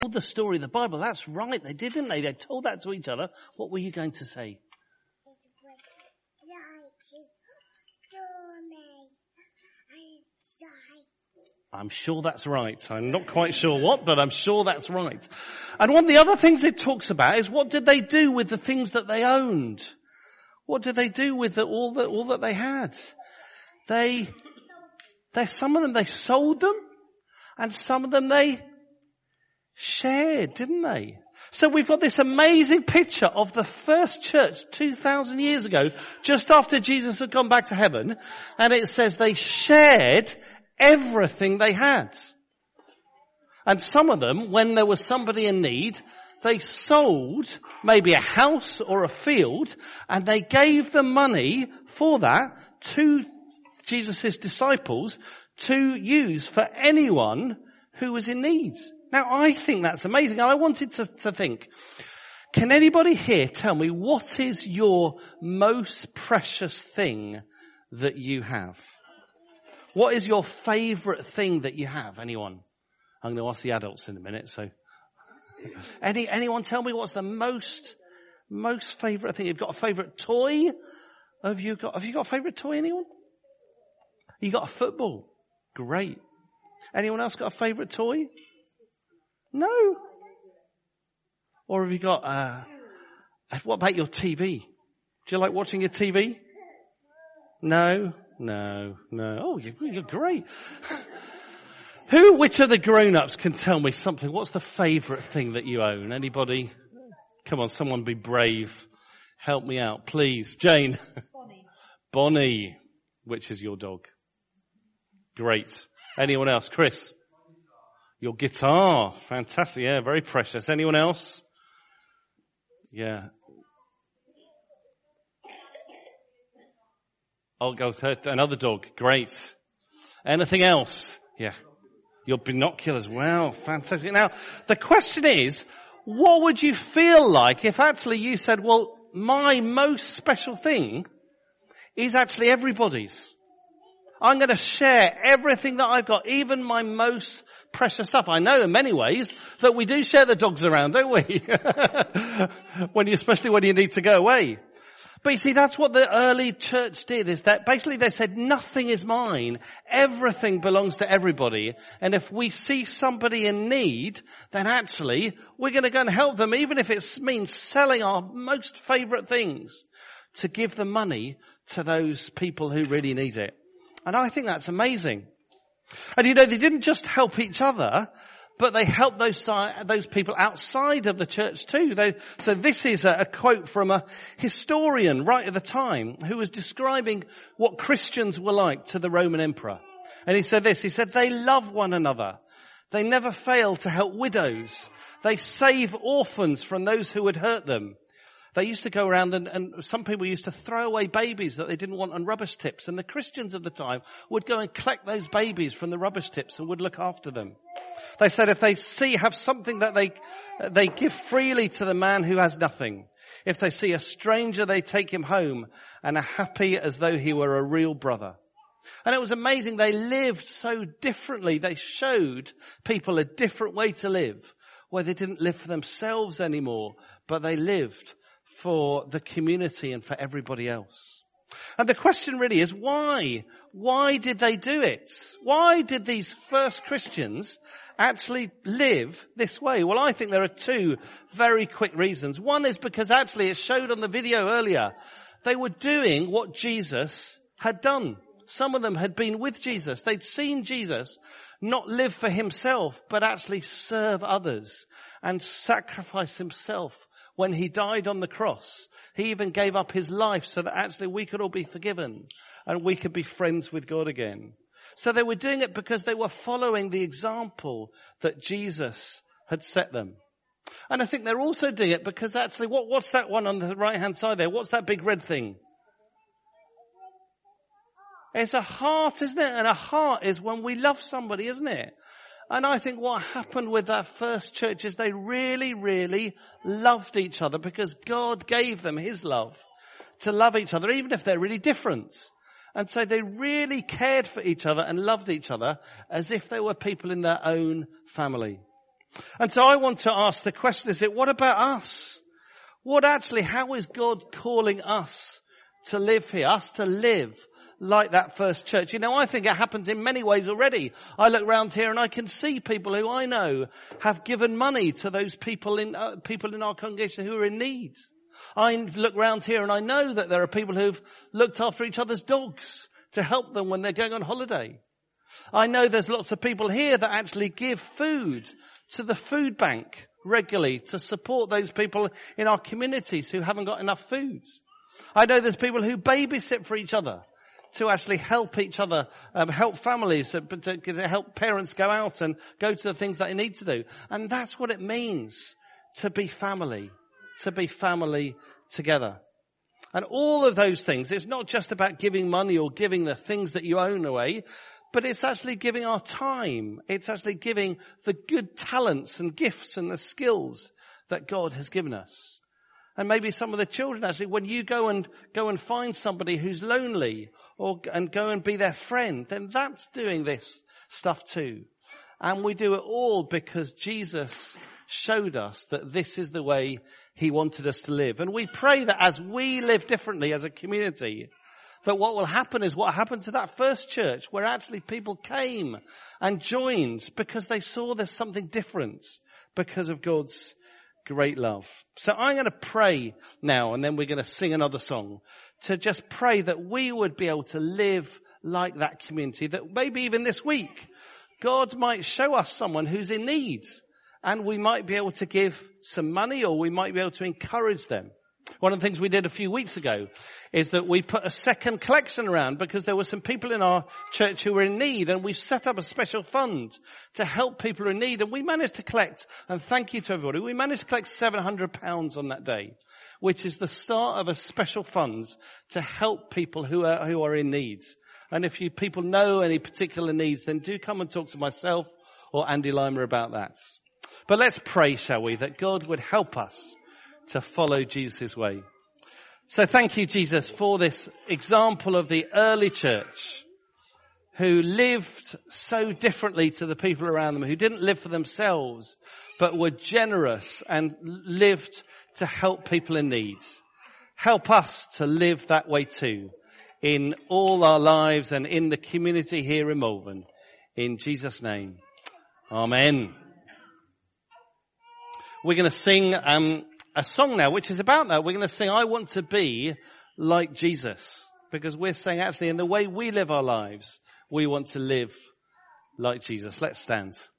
told the story of the Bible. That's right, they did, didn't they? They told that to each other. What were you going to say? I'm sure that's right. I'm not quite sure what, but I'm sure that's right. And one of the other things it talks about is what did they do with the things that they owned? What did they do with all that they had? Some of them they sold them, and some of them they shared, didn't they? So we've got this amazing picture of the first church 2,000 years ago, just after Jesus had gone back to heaven, and it says they shared everything they had. And some of them, when there was somebody in need, they sold maybe a house or a field, and they gave the money for that to Jesus' disciples to use for anyone who was in need. Now, I think that's amazing. And I wanted to think, can anybody here tell me what is your most precious thing that you have? What is your favourite thing that you have? Anyone? I'm going to ask the adults in a minute. So, anyone tell me what's the most favourite thing? You've got a favourite toy? Have you got a favourite toy? Anyone? You got a football? Great. Anyone else got a favourite toy? No. Or have you got? What about your TV? Do you like watching your TV? No. Oh, you're great. Which of the grown-ups can tell me something? What's the favourite thing that you own? Anybody? Come on, someone be brave. Help me out, please. Jane. Bonnie. Which is your dog? Great. Anyone else? Chris? Your guitar. Fantastic. Yeah, very precious. Anyone else? Yeah. Oh, go another dog. Great. Anything else? Yeah. Your binoculars. Wow, fantastic. Now, the question is, what would you feel like if actually you said, well, my most special thing is actually everybody's. I'm going to share everything that I've got, even my most precious stuff. I know in many ways that we do share the dogs around, don't we? Especially when you need to go away. But you see, that's what the early church did, is that basically they said, nothing is mine. Everything belongs to everybody. And if we see somebody in need, then actually we're going to go and help them, even if it means selling our most favourite things to give the money to those people who really need it. And I think that's amazing. And you know, they didn't just help each other, but they helped those people outside of the church too. So this is a quote from a historian right at the time who was describing what Christians were like to the Roman emperor. And he said this, he said, they love one another. They never fail to help widows. They save orphans from those who would hurt them. They used to go around and some people used to throw away babies that they didn't want on rubbish tips. And the Christians of the time would go and collect those babies from the rubbish tips and would look after them. They said if they have something that they give freely to the man who has nothing. If they see a stranger, they take him home and are happy as though he were a real brother. And it was amazing. They lived so differently. They showed people a different way to live, where they didn't live for themselves anymore, but they lived for the community and for everybody else. And the question really is why? Why did they do it? Why did these first Christians actually live this way? Well, I think there are two very quick reasons. One is because actually it showed on the video earlier, they were doing what Jesus had done. Some of them had been with Jesus. They'd seen Jesus not live for himself, but actually serve others and sacrifice himself. When he died on the cross, he even gave up his life so that actually we could all be forgiven and we could be friends with God again. So they were doing it because they were following the example that Jesus had set them. And I think they're also doing it because actually, what's that one on the right-hand side there? What's that big red thing? It's a heart, isn't it? And a heart is when we love somebody, isn't it? And I think what happened with that first church is they really, really loved each other because God gave them his love to love each other, even if they're really different. And so they really cared for each other and loved each other as if they were people in their own family. And so I want to ask the question, what about us? How is God calling us to live here, us to live like that first church? I think it happens in many ways already. I look around here and I can see people who I know have given money to those people in our congregation who are in need. I look around here and I know that there are people who've looked after each other's dogs to help them when they're going on holiday. I know there's lots of people here that actually give food to the food bank regularly to support those people in our communities who haven't got enough food. I know there's people who babysit for each other to actually help each other, help families, to help parents go out and go to the things that they need to do. And that's what it means to be family together. And all of those things, it's not just about giving money or giving the things that you own away, but it's actually giving our time. It's actually giving the good talents and gifts and the skills that God has given us. And maybe some of the children actually, when you go and find somebody who's lonely and go and be their friend, then that's doing this stuff too. And we do it all because Jesus showed us that this is the way he wanted us to live. And we pray that as we live differently as a community, that what will happen is what happened to that first church, where actually people came and joined because they saw there's something different because of God's great love. So I'm going to pray now, and then we're going to sing another song, to just pray that we would be able to live like that community, that maybe even this week, God might show us someone who's in need, and we might be able to give some money, or we might be able to encourage them. One of the things we did a few weeks ago is that we put a second collection around because there were some people in our church who were in need, and we set up a special fund to help people in need, and we managed to collect, and thank you to everybody, we managed to collect £700 on that day, which is the start of a special fund to help people who are in need. And if you people know any particular needs, then do come and talk to myself or Andy Lima about that. But let's pray, shall we, that God would help us to follow Jesus' way. So thank you, Jesus, for this example of the early church who lived so differently to the people around them, who didn't live for themselves, but were generous and lived to help people in need. Help us to live that way too, in all our lives and in the community here in Malvern. In Jesus' name, amen. We're going to sing a song now, which is about that. We're going to sing, I Want to Be Like Jesus. Because we're saying actually in the way we live our lives, we want to live like Jesus. Let's stand.